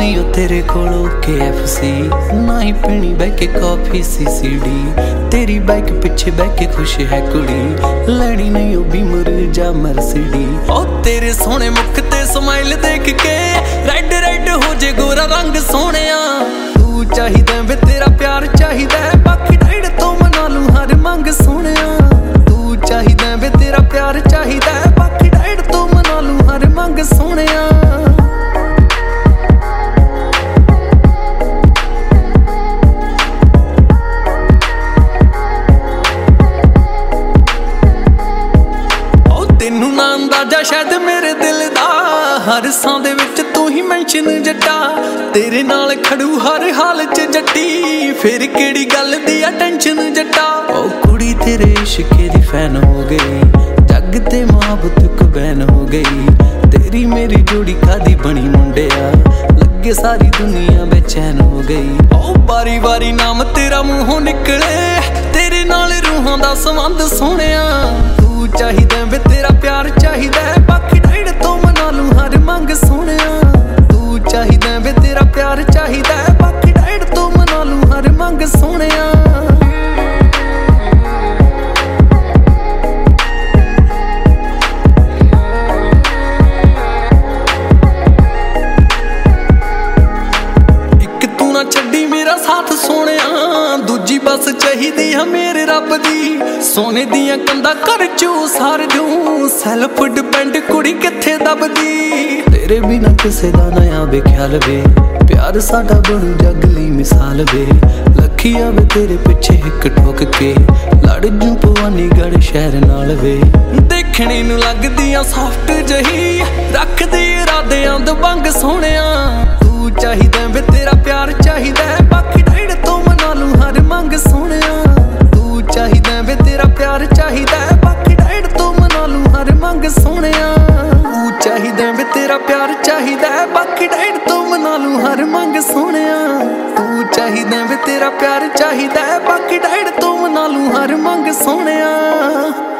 नहीं ओ तेरे कोलों KFC, ना ही पीनी बह के कॉफी CCD। तेरी बाइक पिछे बह के खुश है कुड़ी, लैनी नहीं ओ बीमर जा मर्सिडी। ओ तेरे सोने मुख ते स्माइल देख के रेड रेड हो जे गोरा रंग सोहणिया। तू चाहिदा वे तेरा प्यार चाहिदा, बाकी डाइड तो मना लूं हर मंग सोहणिया। तू चाहिदा वे तेरा प्यार चाहिदा, बाकी डाइड तो मना लूं हर मंग सोहणिया। तेनू ना अंदाजा शायद मेरे दिल दा, हर सां दे विच तू ही मैंशन जट्टा। तेरे नाल खड़ू हर हाल च जट्टी, फिर केड़ी गल दी आ टेंशन जट्टा। ओ कुड़ी तेरे इश्के दी फैन हो गई, जग ते मोहब्बत को बैन हो गई। तेरी मेरी जोड़ी कादी बनी मुंडिया, लगे सारी दुनिया बेचैन हो गई। ओ बारी बारी नाम तेरा मुंहों निकले, तेरे नाल रूहां दा संबंध सोहणिया। तू चाहिदा वे तेरा प्यार चाहिदा, बाकी डाइड तो मना लूं हर मंग सोहणिया। तू चाहिदा वे तेरा प्यार चाहिदा, बाकी डाइड तो मना लूं हर मंग सोहणिया। ना छड्डी मेरा साथ सोहणिया, दूजी बस चाहिदी है मेरे रब दी। सोने दियां कंधां घर चो सार दूं, सैल्फ डिपेंड कुड़ी किथे दबदी। तेरे बिना किसे दा ना आवे ख्याल वे, प्यार साडा बनू जग लई मिसाल वे। लखिया वे तेरे पिछे हिक ठोक के, लड़ जूं भवानी गढ़ शहर नाल वे। देखने नूं लगदियां सॉफ्ट जही, रखदी इरादियां दबंग सोहणिया। तू चाहिदा वे तेरा प्यार चाहिदा, बाकी डाइड तो मना लूं हर मंग सोहणिया। तू चाहिदा वे तेरा प्यार चाहिदा, बाकी डाइड तो मना लूं हर मंग सोहणिया। तू चाहिदा वे तेरा प्यार चाहिदा, बाकी डाइड तो मना लूं हर मंग सोहणिया। तू चाहिदा वे तेरा प्यार चाहिदा, बाकी डाइड तो मना लूं हर मंग सोहणिया।